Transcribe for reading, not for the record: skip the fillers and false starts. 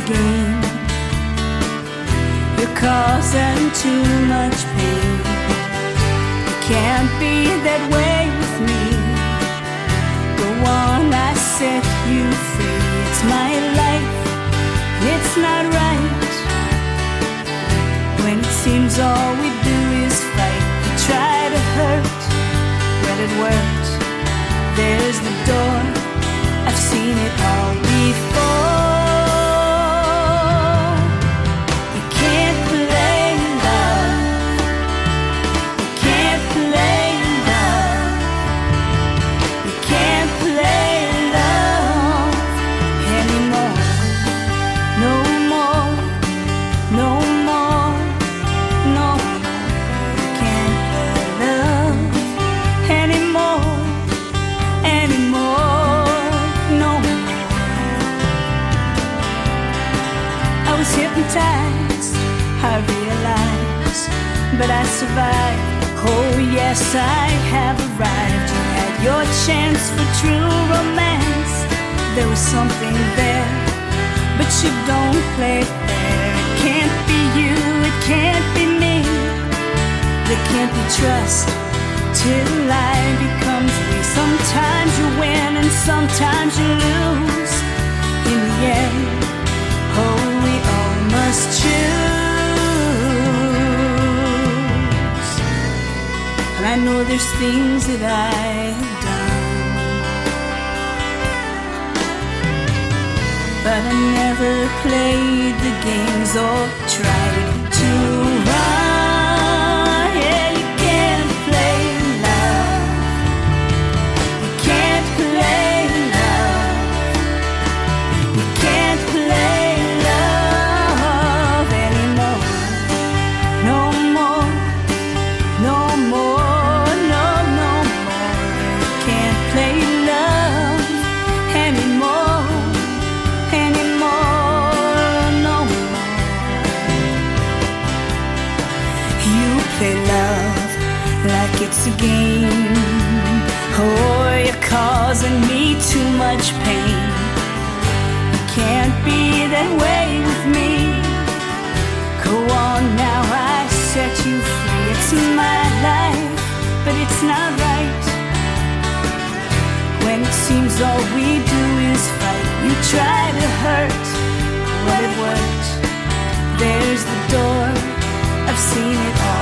a game. You're causing too much pain. You can't be that way with me. Go on, I set you free. It's my life, it's not right. When it seems all we do is fight, we try to hurt. Well, it worked. There's the door. I've seen it all before. You can't play love. You can't play love. You can't play love anymore. No more. No more. No more. You can't play love anymore. Hypnotized, I realized, but I survived. Oh yes, I have arrived. You had your chance for true romance. There was something there, but you don't play fair. It can't be you, it can't be me. There can't be trust till I becomes we. Sometimes you win and sometimes you lose. In the end, oh, we all must choose. And I know there's things that I have done, but I never played the games or tried to run. Yeah, you can't play love. You can't play love. You can't play. It's a game. Oh, you're causing me too much pain. You can't be that way with me. Go on now, I set you free. It's my life, but it's not right. When it seems all we do is fight, you try to hurt. Well, it worked. There's the door. I've seen it all.